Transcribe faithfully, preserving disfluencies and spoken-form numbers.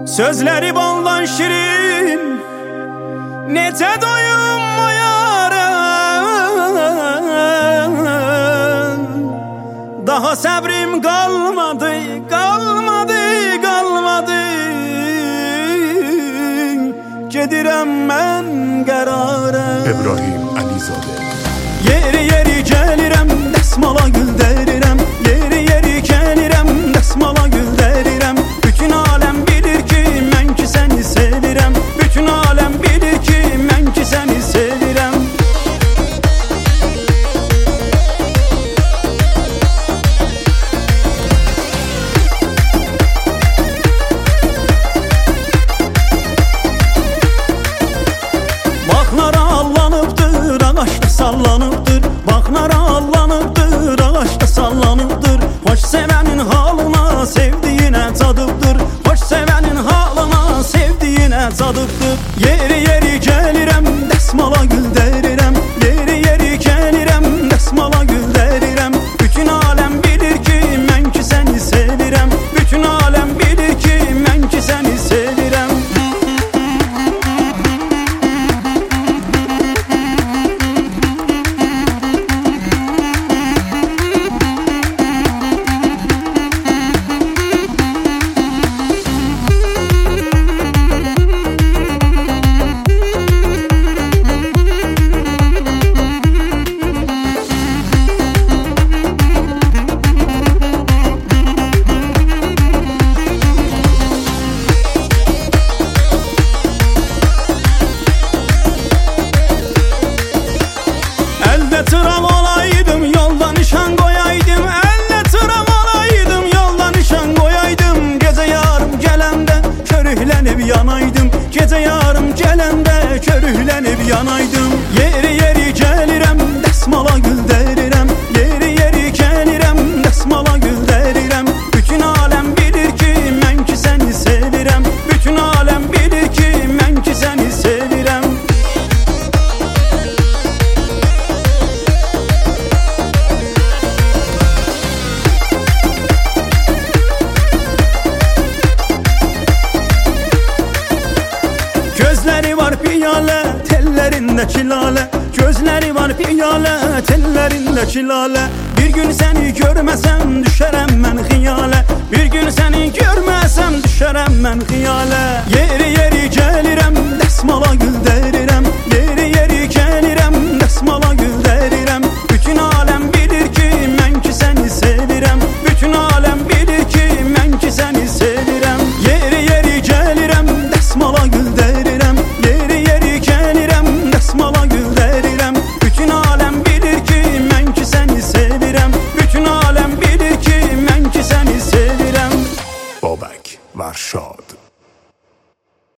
Sözleri baldan şirin, nece doyum o yara. Daha sabrim kalmadı, kalmadı, kalmadı. Gedirem ben karara. İbrahim Alizade. Yeri yeri gelirem, desmala gül derirem. Yeri yeri gelirem, desmala gül derirem. Bütün alem bilir ki mən ki seni sevirem. Bütün alem bilir ki mən ki seni sevirem. Baklara allanıbdır, ağaçda sallanıbdır. Baklara allanıbdır, ağaçda sallanıbdır. Hoş sevenin halına, sevdiğine tadıbdır. Hoş sevenin halına, sevdiğine tadıbdır. Yeri yeri gelirem, desmala gül derirem. Yeri yeri gelirem, desmala gül derirem. Bütün alem bilir ki mən ki seni sevirem. Bütün alem bilir ki mən ki seni sevirem. Elle tıram olaydım, yolda nişan koyaydım. Elle tıram olaydım, yolda nişan koyaydım. Gece yarım gelende körüklenip yanaydım. Gece yarım gelende körüklenip yanaydım. Yeri yeri gelirem, desmala gül derirem. Yeri yeri gelirem, desmala gül derirem. Bütün alem bilir ki mən ki seni sevirem. Bütün alem bilir ki mən ki seni sevirem. Gözleri var piyale, tellerindeki lale. Gözleri var piyale, tellerindeki lale. Bir gün seni görmesem düşerem mən xiyale. Bir gün seni görmesem düşerem mən xiyale. Yeri yeri gelirem, desmala gül derirem. Yeri yeri gelirem, desmala gül derirem. Bütün alem bilir ki mən ki seni sevirem. Bütün alem bilir ki mən ki seni sevirem. Yeri yeri gelirem, desmala gül derirem. Yeri yeri gelirem, desmala gül derirem. Bütün alem bilir ki mən ki seni sevirem. Bütün alem bilir ki mən ki seni sevirem. Bobek Varşov.